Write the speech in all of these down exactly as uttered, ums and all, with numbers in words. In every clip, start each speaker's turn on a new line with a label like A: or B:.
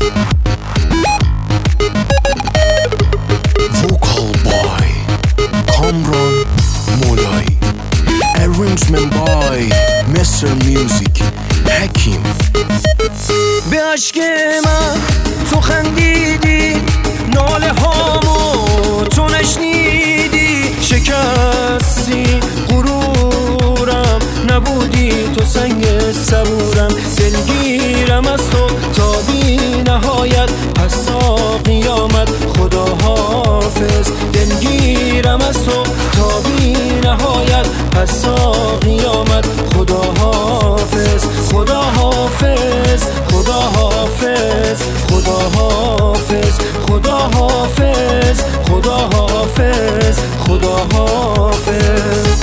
A: Vocal by Kamran Molay, arrangement by Mister Music حکیم.
B: به عشق من تو خندیدی، ناله هامو تو نشنیدی، شکستی غرورم، نبودی تو سنگ صبورم. دلگیرم از تو تا بی نهایت، پس تا قیامت خدا حافظ. دلگیرم از تو تا بی نهایت، پس تا قیامت خدا حافظ. خدا حافظ، خدا حافظ، خدا حافظ، خدا حافظ، خدا حافظ، خدا حافظ.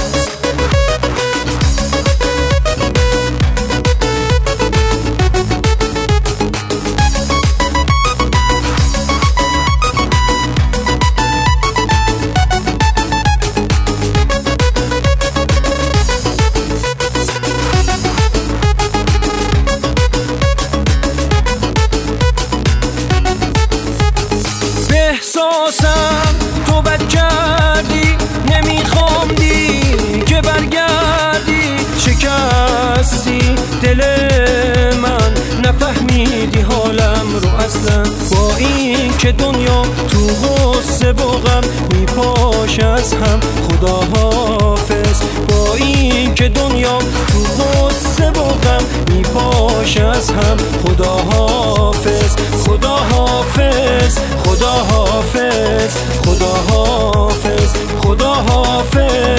B: احساسم تو بد کردی، نمیخوام دیگه برگردی. شکستی دل من، نفهمیدی حالم رو اصلا. با این که دنیا تو غصه و غم میپاشه از هم، خدا حافظ. با این که دنیا تو غصه و غم میپاشه از هم، خدا حافظ. خدا حافظ، خدا حافظ، خدا حافظ، خدا حافظ.